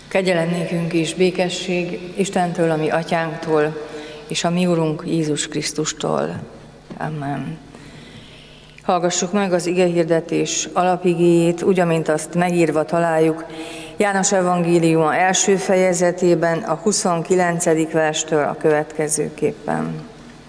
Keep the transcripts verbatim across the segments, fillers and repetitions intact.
Kegyelem nékünk és békesség Istentől, a mi atyánktól, és a mi Urunk Jézus Krisztustól. Amen. Hallgassuk meg az igehirdetés alapigéjét, úgy, amint azt megírva találjuk János evangéliuma első fejezetében, a huszonkilencedik verstől a következőképpen.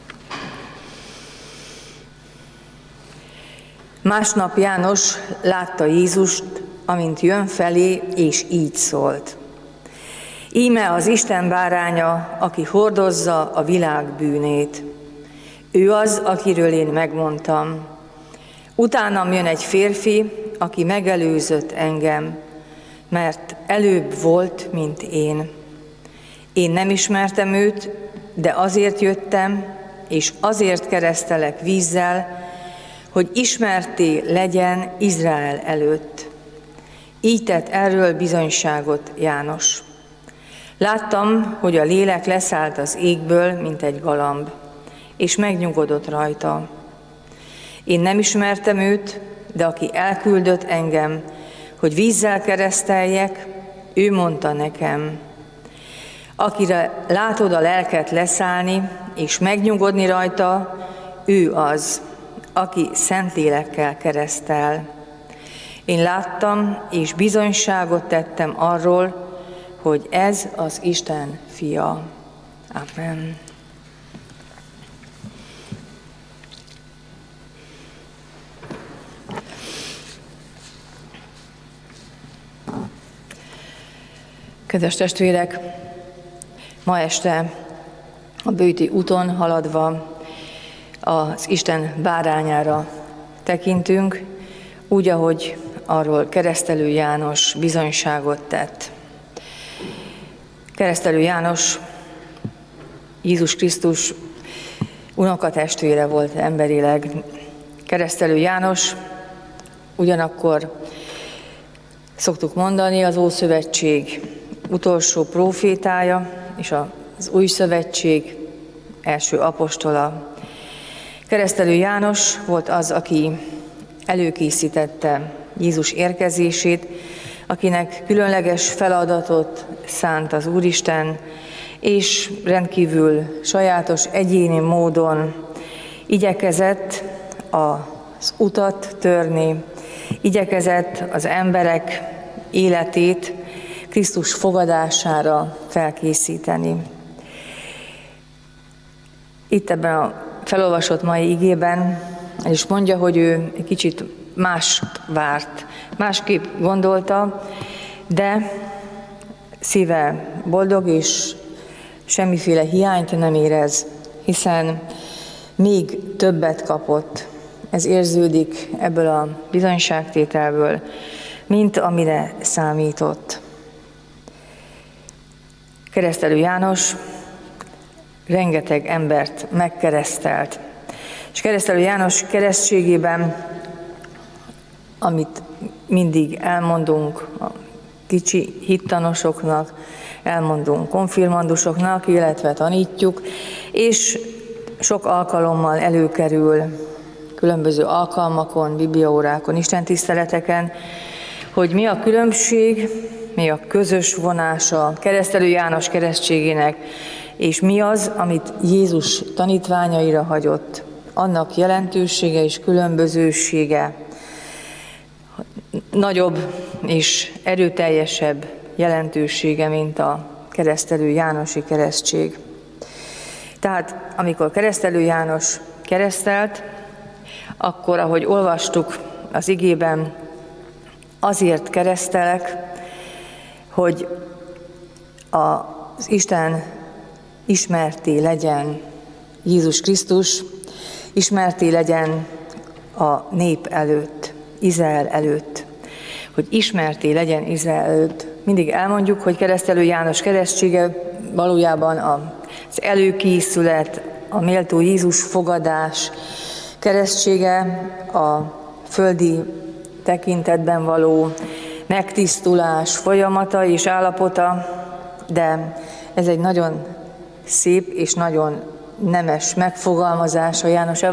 Másnap János látta Jézust, amint jön felé, és így szólt: Íme az Isten báránya, aki hordozza a világ bűnét. Ő az, akiről én megmondtam. Utánam jön egy férfi, aki megelőzött engem, mert előbb volt, mint én. Én nem ismertem őt, de azért jöttem, és azért keresztelek vízzel, hogy ismerté legyen Izrael előtt. Így tett erről bizonyságot János. Láttam, hogy a lélek leszállt az égből, mint egy galamb, és megnyugodott rajta. Én nem ismertem őt, de aki elküldött engem, hogy vízzel kereszteljek, ő mondta nekem: akire látod a lelket leszállni, és megnyugodni rajta, ő az, aki Szentlélekkel keresztel. Én láttam, és bizonyságot tettem arról, hogy ez az Isten fia. Amen. Kedves testvérek, ma este a Bőti úton haladva az Isten bárányára tekintünk, úgy, ahogy arról Keresztelő János bizonyságot tett. Keresztelő János Jézus Krisztus unokatestvére volt emberileg. Keresztelő János ugyanakkor, szoktuk mondani, az Ószövetség utolsó prófétája és az Új Szövetség első apostola. Keresztelő János volt az, aki előkészítette Jézus érkezését, akinek különleges feladatot szánt az Úristen, és rendkívül sajátos, egyéni módon igyekezett az utat törni, igyekezett az emberek életét Krisztus fogadására felkészíteni. Itt ebben a felolvasott mai igében el is mondja, hogy ő egy kicsit mást várt, másképp gondolta, de szíve boldog, és semmiféle hiányt nem érez, hiszen még többet kapott. Ez érződik ebből a bizonyságtételből, mint amire számított. Keresztelő János rengeteg embert megkeresztelt, és Keresztelő János keresztségében, amit mindig elmondunk a kicsi hittanosoknak, elmondunk konfirmandusoknak, illetve tanítjuk, és sok alkalommal előkerül különböző alkalmakon, bibliaórákon, istentiszteleteken, hogy mi a különbség, mi a közös vonása Keresztelő János keresztségének, és mi az, amit Jézus tanítványaira hagyott, annak jelentősége és különbözősége, nagyobb és erőteljesebb jelentősége, mint a Keresztelő Jánosi keresztség. Tehát amikor Keresztelő János keresztelt, akkor, ahogy olvastuk az igében, azért keresztelek, hogy az Isten ismerté legyen Jézus Krisztus, ismerté legyen a nép előtt, Izrael előtt, hogy ismerté legyen Izrael előtt. Mindig elmondjuk, hogy Keresztelő János keresztsége valójában az előkészület, a méltó Jézus fogadás keresztsége, a földi tekintetben való megtisztulás folyamata és állapota, de ez egy nagyon szép és nagyon nemes megfogalmazása János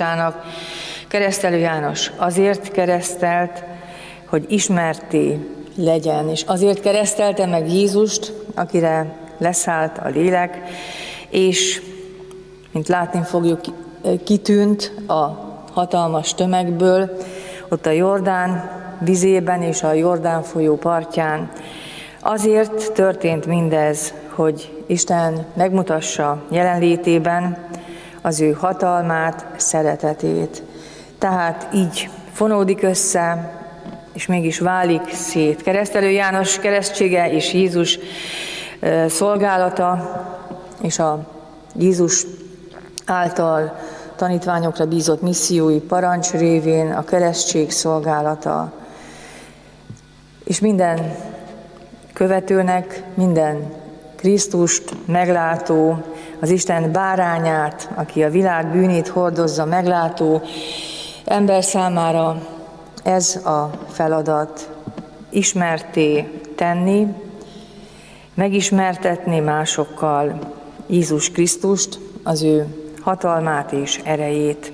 evangélistának. Keresztelő János azért keresztelt, hogy ismerté legyen. És azért keresztelte meg Jézust, akire leszállt a lélek, és, mint látni fogjuk, kitűnt a hatalmas tömegből, ott a Jordán vizében és a Jordán folyó partján. Azért történt mindez, hogy Isten megmutassa jelenlétében az ő hatalmát, szeretetét. Tehát így fonódik össze, és mégis válik szét Keresztelő János keresztsége és Jézus szolgálata, és a Jézus által tanítványokra bízott missziói parancs révén a keresztség szolgálata. És minden követőnek, minden Krisztust meglátó, az Isten bárányát, aki a világ bűnét hordozza, meglátó ember számára ez a feladat: ismerté tenni, megismertetni másokkal Jézus Krisztust, az ő hatalmát és erejét.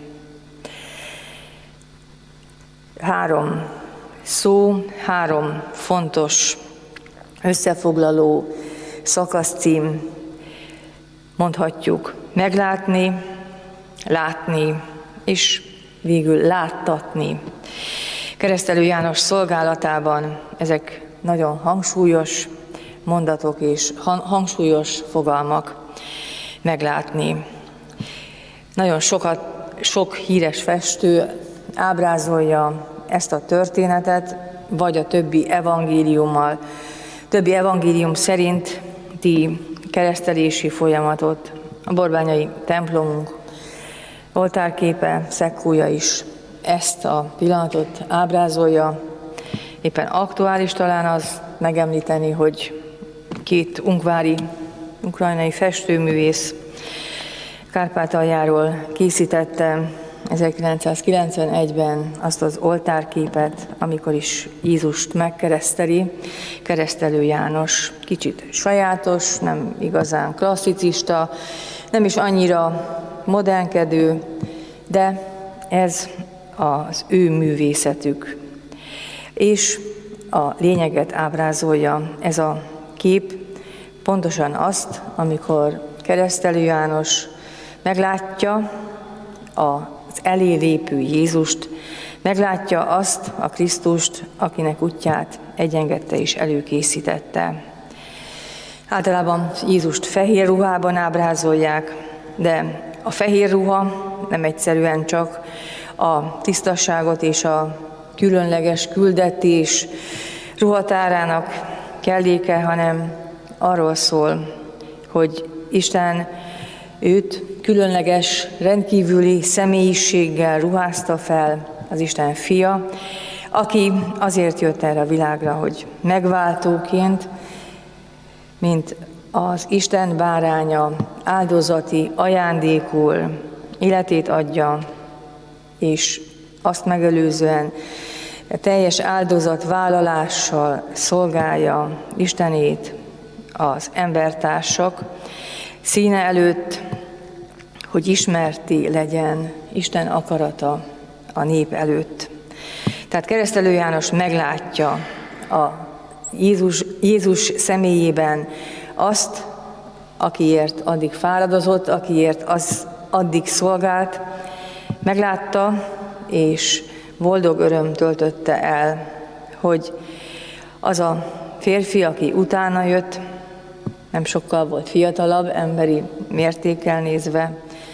Három szó, három fontos összefoglaló szakaszcím, mondhatjuk: meglátni, látni, és végül láttatni. Keresztelő János szolgálatában ezek nagyon hangsúlyos mondatok és hangsúlyos fogalmak. Meglátni. Nagyon sokat, sok híres festő ábrázolja ezt a történetet, vagy a többi evangéliummal, többi evangélium szerinti keresztelési folyamatot. A borbányai templomunk oltárképe, szekkója is ezt a pillanatot ábrázolja. Éppen aktuális talán az megemlíteni, hogy két ungvári, ukrajnai festőművész Kárpátaljáról készítette ezerkilencszázkilencvenegyben azt az oltárképet, amikor is Jézust megkereszteli Keresztelő János. Kicsit sajátos, nem igazán klasszicista, nem is annyira modernkedő, de ez az ő művészetük. És a lényeget ábrázolja ez a kép, pontosan azt, amikor Keresztelő János meglátja az elé lépő Jézust, meglátja azt a Krisztust, akinek útját egyengedte és előkészítette. Általában Jézust fehér ruhában ábrázolják, de a fehér ruha nem egyszerűen csak a tisztaságot és a különleges küldetés ruhatárának kelléke, hanem arról szól, hogy Isten őt különleges, rendkívüli személyiséggel ruházta fel, az Isten fia, aki azért jött erre a világra, hogy megváltóként, mint az Isten báránya áldozati ajándékul életét adja, és azt megelőzően teljes áldozatvállalással szolgálja Istenét az embertársak színe előtt, hogy ismerté legyen Isten akarata a nép előtt. Tehát Keresztelő János meglátja a Jézus, Jézus személyében azt, akiért addig fáradozott, akiért az addig szolgált, meglátta, és boldog öröm töltötte el, hogy az a férfi, aki utána jött, nem sokkal volt fiatalabb, emberi mértékkel nézve,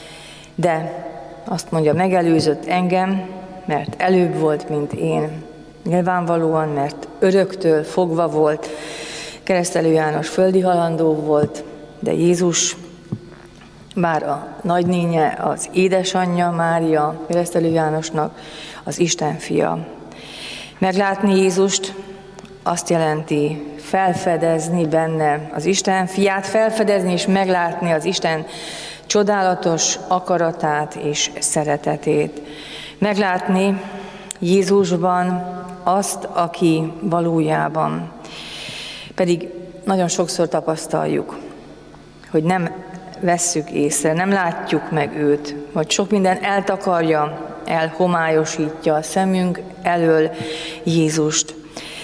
de azt mondja, megelőzött engem, mert előbb volt, mint én. Nyilvánvalóan, mert öröktől fogva volt, Keresztelő János földi halandó volt, de Jézus, bár a nagynénye, az édesanyja Mária, Keresztelő Jánosnak az Isten fia. Meglátni Jézust azt jelenti felfedezni benne az Isten fiát, felfedezni és meglátni az Isten csodálatos akaratát és szeretetét. Meglátni Jézusban azt, aki valójában. Pedig nagyon sokszor tapasztaljuk, hogy nem vesszük észre, nem látjuk meg őt, vagy sok minden eltakarja, elhomályosítja a szemünk elől Jézust.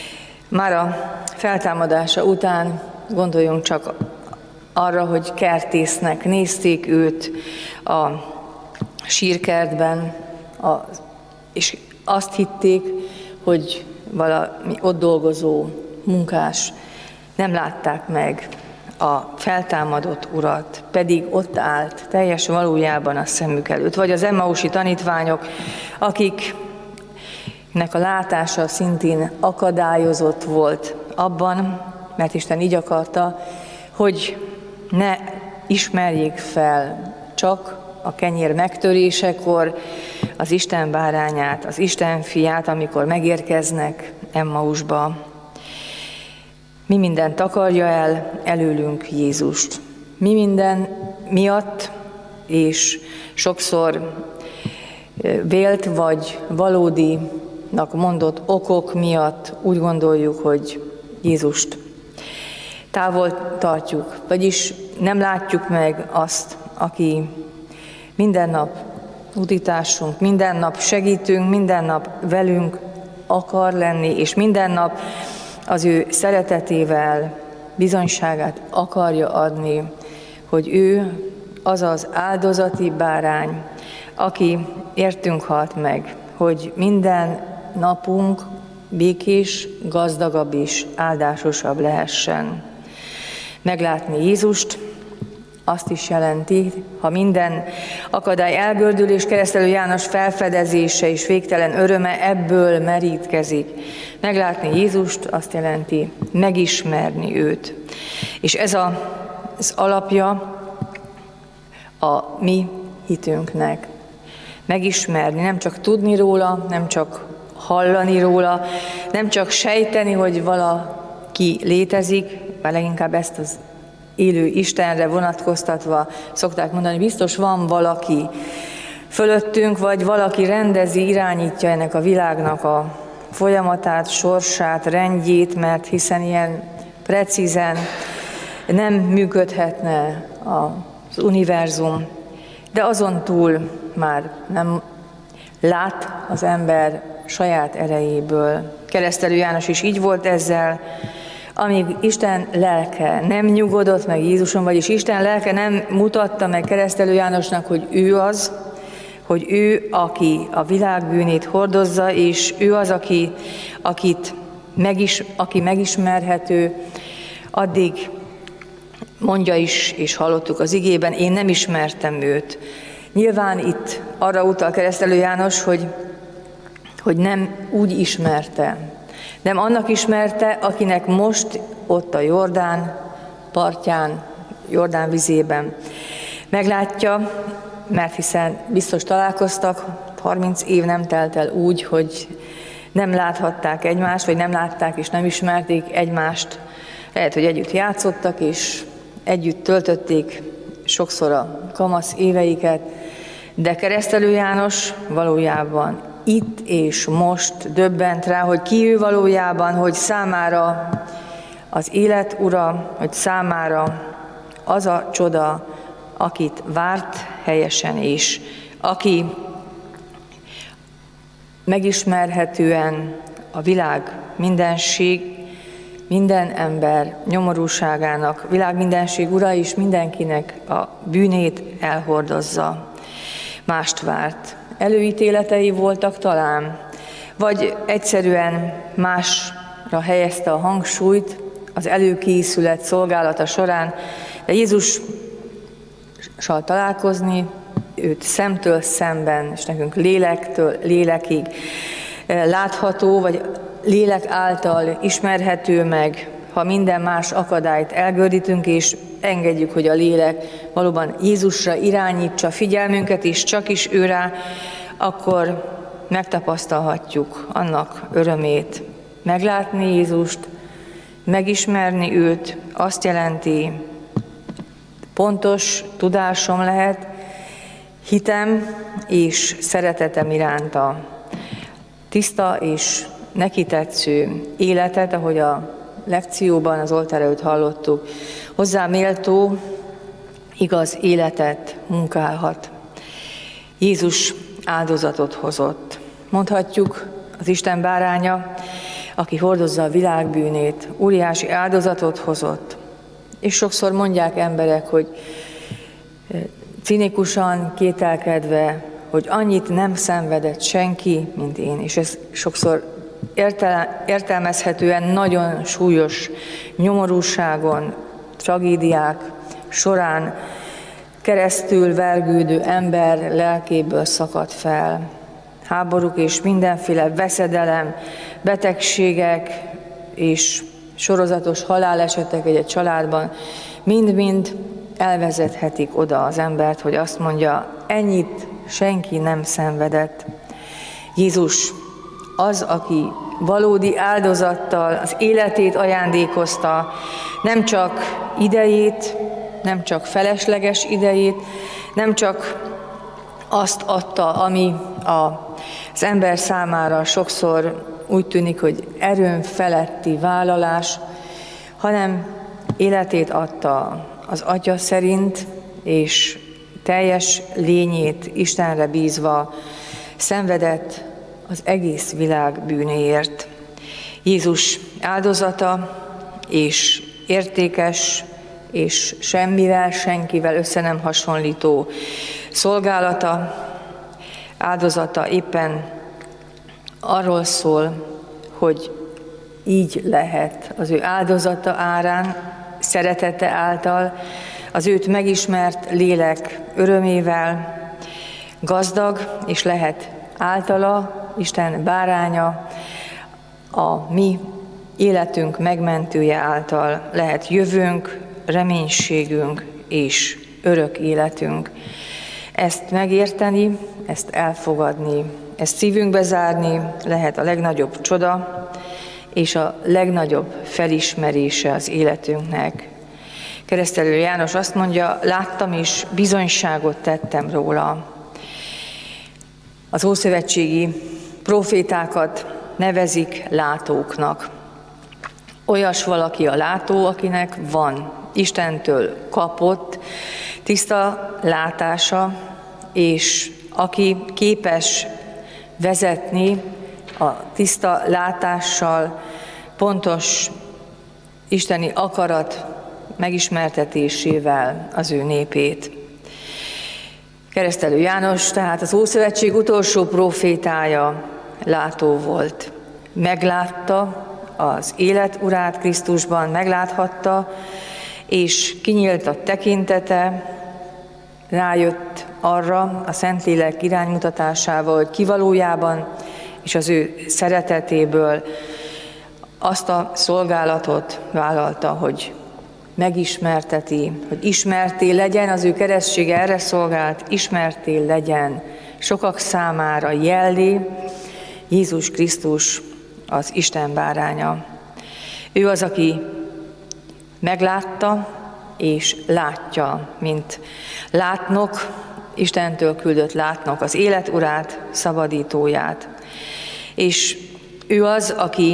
Már a feltámadása után gondoljunk csak arra, hogy kertésznek nézték őt a sírkertben, a, és azt hitték, hogy valami ott dolgozó munkás. Nem látták meg a feltámadott Urat, pedig ott állt teljes valójában a szemük előtt. Vagy az emmausi tanítványok, akiknek a látása szintén akadályozott volt abban, mert Isten így akarta, hogy ne ismerjék fel csak a kenyér megtörésekor az Isten bárányát, az Isten fiát, amikor megérkeznek Emmausba. Mi mindent akarja el előlünk Jézust. Mi minden miatt, és sokszor vélt vagy valódinak mondott okok miatt úgy gondoljuk, hogy Jézust távol tartjuk, vagyis nem látjuk meg azt, aki minden nap útítársunk, minden nap segítünk, minden nap velünk akar lenni, és minden nap az ő szeretetével bizonyságát akarja adni, hogy ő az az áldozati bárány, aki értünk halt meg, hogy minden napunk békés, gazdagabb és áldásosabb lehessen. Meglátni Jézust azt is jelenti, ha minden akadály elgördül, és Keresztelő János felfedezése és végtelen öröme ebből merítkezik. Meglátni Jézust azt jelenti megismerni őt. És ez a, az alapja a mi hitünknek. Megismerni, nem csak tudni róla, nem csak hallani róla, nem csak sejteni, hogy valaki létezik, vagy leginkább ezt az élő Istenre vonatkoztatva szokták mondani, biztos van valaki fölöttünk, vagy valaki rendezi, irányítja ennek a világnak a folyamatát, sorsát, rendjét, mert hiszen ilyen precízen nem működhetne az univerzum, de azon túl már nem lát az ember saját erejéből. Keresztelő János is így volt ezzel, amíg Isten lelke nem nyugodott meg Jézuson, vagyis Isten lelke nem mutatta meg Keresztelő Jánosnak, hogy ő az, hogy ő, aki a világ bűnét hordozza, és ő az, aki, akit megis, aki megismerhető, addig mondja is, és hallottuk az igében, én nem ismertem őt. Nyilván itt arra utal Keresztelő János, hogy, hogy nem úgy ismerte, nem annak ismerte, akinek most ott a Jordán partján, Jordán vizében meglátja, mert hiszen biztos találkoztak, harminc év nem telt el úgy, hogy nem láthatták egymást, vagy nem látták és nem ismerték egymást. Lehet, hogy együtt játszottak, és együtt töltötték sokszor a kamasz éveiket, de Keresztelő János valójában itt és most döbbent rá, hogy ki ő valójában, hogy számára az élet ura, hogy számára az a csoda, akit várt helyesen is, aki megismerhetően a világ mindenség, minden ember nyomorúságának, világ mindenség ura is mindenkinek a bűnét elhordozza. Mást várt. Előítéletei voltak talán, vagy egyszerűen másra helyezte a hangsúlyt az előkészület szolgálata során, de Jézussal találkozni, őt szemtől szemben, és nekünk lélektől lélekig látható, vagy lélek által ismerhető meg, ha minden más akadályt elgördítünk, és engedjük, hogy a lélek valóban Jézusra irányítsa figyelmünket, és csak is ő rá, akkor megtapasztalhatjuk annak örömét. Meglátni Jézust, megismerni őt, azt jelenti, pontos tudásom lehet, hitem és szeretetem iránta. Tiszta és neki tetsző életet, ahogy a lekcióban, az oltár előtt hallottuk, hozzá méltó, igaz életet munkálhat. Jézus áldozatot hozott. Mondhatjuk, az Isten báránya, aki hordozza a világ bűnét, óriási áldozatot hozott. És sokszor mondják emberek, hogy cinikusan, kételkedve, hogy annyit nem szenvedett senki, mint én. És ez sokszor értelmezhetően nagyon súlyos nyomorúságon, tragédiák során keresztül vergődő ember lelkéből szakad fel. Háborúk és mindenféle veszedelem, betegségek és sorozatos halálesetek egy családban mind-mind elvezethetik oda az embert, hogy azt mondja, ennyit senki nem szenvedett. Jézus az, aki valódi áldozattal az életét ajándékozta, nem csak idejét, nem csak felesleges idejét, nem csak azt adta, ami az ember számára sokszor úgy tűnik, hogy erőn feletti vállalás, hanem életét adta az Atya szerint, és teljes lényét Istenre bízva szenvedett az egész világ bűnéért. Jézus áldozata és értékes és semmivel, senkivel össze nem hasonlító szolgálata, áldozata éppen arról szól, hogy így lehet az ő áldozata árán, szeretete által, az őt megismert lélek örömével gazdag, és lehet általa, Isten báránya, a mi életünk megmentője által lehet jövőnk, reménységünk és örök életünk. Ezt megérteni, ezt elfogadni, ezt szívünkbe zárni lehet a legnagyobb csoda és a legnagyobb felismerése az életünknek. Keresztelő János azt mondja, láttam és bizonyságot tettem róla. Az ószövetségi profétákat nevezik látóknak. Olyas valaki a látó, akinek van Istentől kapott tiszta látása, és aki képes vezetni a tiszta látással pontos isteni akarat megismertetésével az ő népét. Keresztelő János, tehát az Ószövetség utolsó profétája látó volt. Meglátta az élet urát Krisztusban, megláthatta, és kinyílt a tekintete, rájött arra a Szentlélek iránymutatásával, hogy ki valójában és az ő szeretetéből azt a szolgálatot vállalta, hogy megismerteti, hogy ismerté legyen, az ő keresztsége erre szolgált, ismerté legyen sokak számára jellé Jézus Krisztus, az Isten báránya. Ő az, aki meglátta és látja, mint látnok, Istentől küldött látnok, az élet urát, szabadítóját. És ő az, aki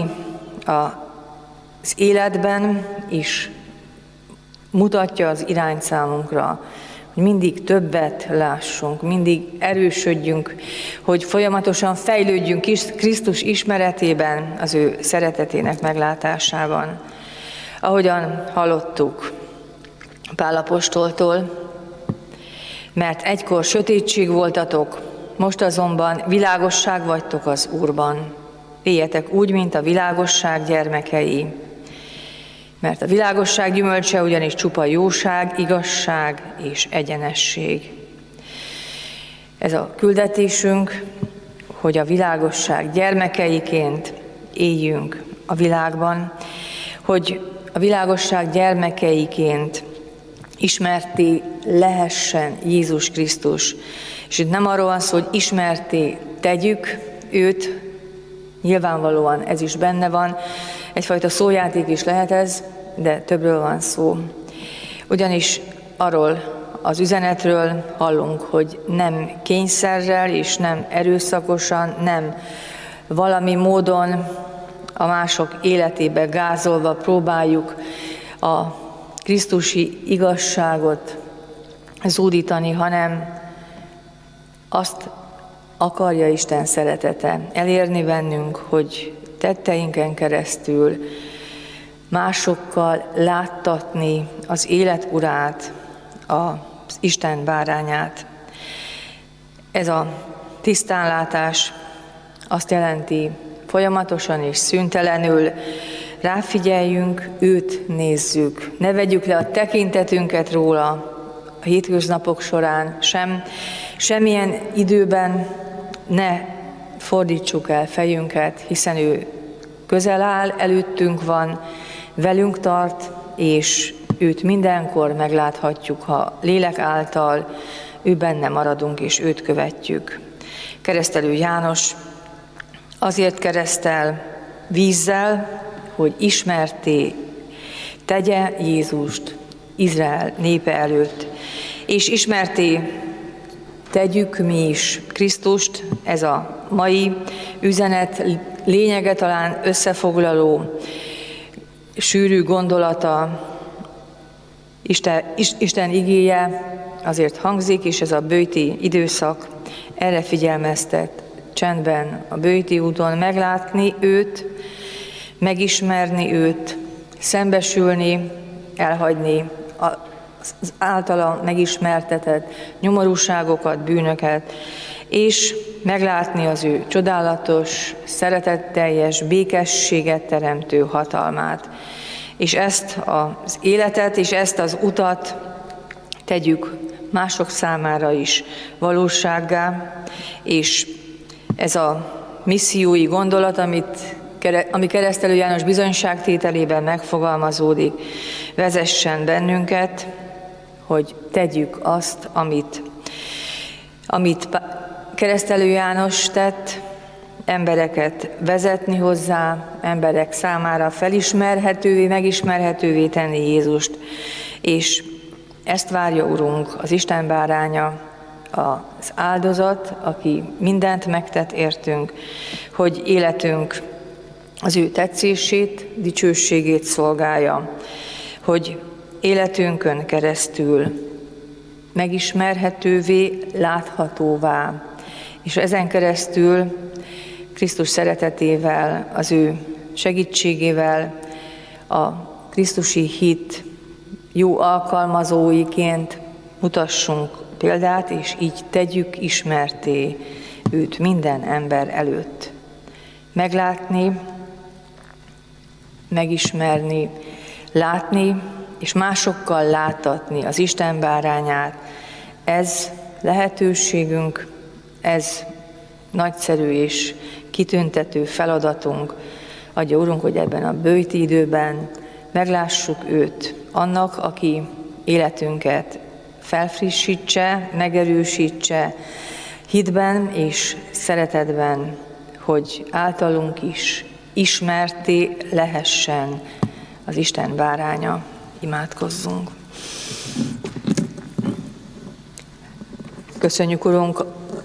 az életben is mutatja az irányt számunkra, hogy mindig többet lássunk, mindig erősödjünk, hogy folyamatosan fejlődjünk Krisztus ismeretében, az ő szeretetének meglátásában. Ahogyan hallottuk Pál apostoltól, mert egykor sötétség voltatok, most azonban világosság vagytok az Úrban. Éljetek úgy, mint a világosság gyermekei. Mert a világosság gyümölcse ugyanis csupa jóság, igazság és egyenesség. Ez a küldetésünk, hogy a világosság gyermekeiként éljünk a világban, hogy a világosság gyermekeiként ismerté lehessen Jézus Krisztus. És itt nem arról van szó, hogy ismerté tegyük őt, nyilvánvalóan ez is benne van, egyfajta szójáték is lehet ez, de többről van szó. Ugyanis arról az üzenetről hallunk, hogy nem kényszerrel és nem erőszakosan, nem valami módon a mások életébe gázolva próbáljuk a krisztusi igazságot zúdítani, hanem azt akarja Isten szeretete elérni bennünk, hogy tetteinken keresztül másokkal láttatni az élet urát, az Isten bárányát. Ez a tisztánlátás azt jelenti, folyamatosan és szüntelenül ráfigyeljünk, őt nézzük. Ne vegyük le a tekintetünket róla a hétköznapok során, sem, semmilyen időben ne fordítsuk el fejünket, hiszen ő közel áll, előttünk van, velünk tart, és őt mindenkor megláthatjuk, ha lélek által ő benne maradunk, és őt követjük. Keresztelő János azért keresztel vízzel, hogy ismerté tegye Jézust Izrael népe előtt, és ismerté tegyük mi is Krisztust. Ez a mai üzenet lényege, talán összefoglaló, sűrű gondolata, Isten, Isten igéje azért hangzik, és ez a böjti időszak erre figyelmeztet, csendben a böjti úton meglátni őt, megismerni őt, szembesülni, elhagyni az általa megismertetett nyomorúságokat, bűnöket, és meglátni az ő csodálatos, szeretetteljes, békességet teremtő hatalmát. És ezt az életet, és ezt az utat tegyük mások számára is valósággá, és ez a missziói gondolat, amit, ami Keresztelő János bizonyságtételében megfogalmazódik, vezessen bennünket, hogy tegyük azt, amit, amit Keresztelő János tett, embereket vezetni hozzá, emberek számára felismerhetővé, megismerhetővé tenni Jézust, és ezt várja, Urunk, az Isten báránya, az áldozat, aki mindent megtett értünk, hogy életünk az ő tetszését, dicsőségét szolgálja, hogy életünkön keresztül megismerhetővé, láthatóvá, és ezen keresztül Krisztus szeretetével, az ő segítségével, a krisztusi hit jó alkalmazóiként mutassunk példát, és így tegyük ismerté őt minden ember előtt. Meglátni, megismerni, látni, és másokkal láttatni az Isten bárányát, ez lehetőségünk, ez nagyszerű és kitüntető feladatunk. Adja, Urunk, hogy ebben a böjti időben meglássuk őt, annak, aki életünket felfrissítse, megerősítse hitben és szeretetben, hogy általunk is ismerté lehessen az Isten báránya. Imádkozzunk. Köszönjük, Urunk,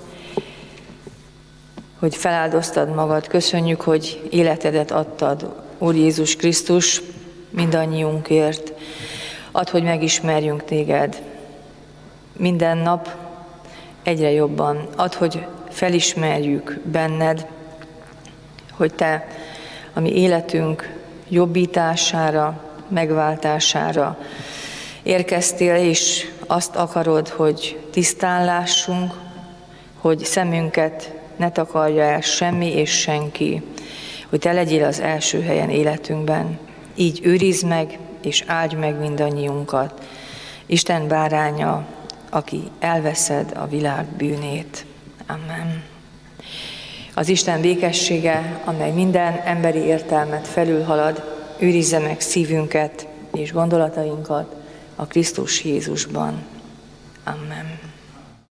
hogy feláldoztad magad. Köszönjük, hogy életedet adtad, Úr Jézus Krisztus, mindannyiunkért. Add, hogy megismerjünk téged minden nap egyre jobban. Add, hogy felismerjük benned, hogy te a mi életünk jobbítására, megváltására érkeztél, és azt akarod, hogy tisztán lássunk, hogy szemünket ne takarja el semmi és senki, hogy te legyél az első helyen életünkben. Így őrizd meg, és áldj meg mindannyiunkat. Isten báránya, aki elveszed a világ bűnét. Amen. Az Isten békessége, amely minden emberi értelmet felülhalad, őrizze meg szívünket és gondolatainkat a Krisztus Jézusban. Amen.